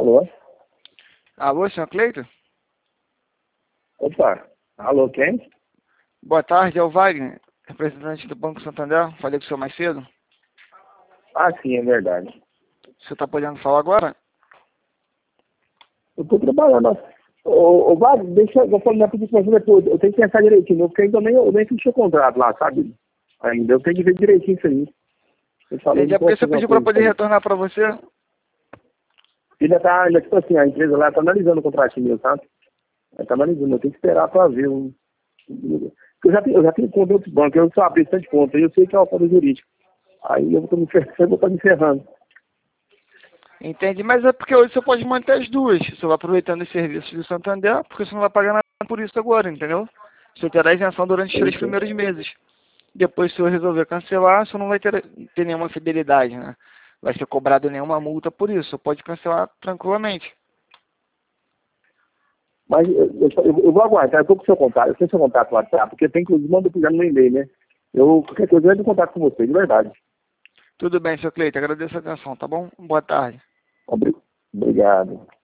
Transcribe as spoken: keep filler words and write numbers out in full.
Alô? Alô, senhor Cleiton? Opa, alô, quem? Boa tarde, é o Wagner, representante do Banco Santander. Falei com o senhor mais cedo. Ah, sim, é verdade. O senhor está podendo falar agora? Eu tô trabalhando. Ô, ô Wagner, deixa eu falar pedir pra você depois. Eu tenho que pensar direitinho, porque ainda nem, eu nem fiz o contrato lá, sabe? Ainda eu tenho que ver direitinho isso aí. Eu falei, Entendi. não É porque o posso senhor fazer uma pediu para coisa poder pra ele. retornar para você. Ainda tá, ainda, tipo assim, a empresa lá tá analisando o contratinho meu, sabe? Ela tá analisando, eu tenho que esperar pra ver. Um, eu já tenho, eu já tenho conta em outros bancos, eu não sou abrir de conta, e eu sei que é uma conta jurídica. Aí eu tô me ferrando, eu vou estar me ferrando. Entendi, mas é porque hoje você pode manter as duas. Você vai aproveitando os serviços do Santander, porque você não vai pagar nada por isso agora, entendeu? Você terá isenção durante os Eu três sei. primeiros meses. Depois, se eu resolver cancelar, você não vai ter, ter nenhuma fidelidade, né? Vai ser cobrado nenhuma multa por isso. Você pode cancelar tranquilamente. Mas eu, eu, eu vou aguardar, eu tô com o seu contato, eu tenho seu contato no WhatsApp, porque tem que manda já no e-mail, né? Eu, qualquer coisa, eu entro em contato com você, de verdade. Tudo bem, senhor Cleiton. Agradeço a atenção, tá bom? Boa tarde. Obri- Obrigado.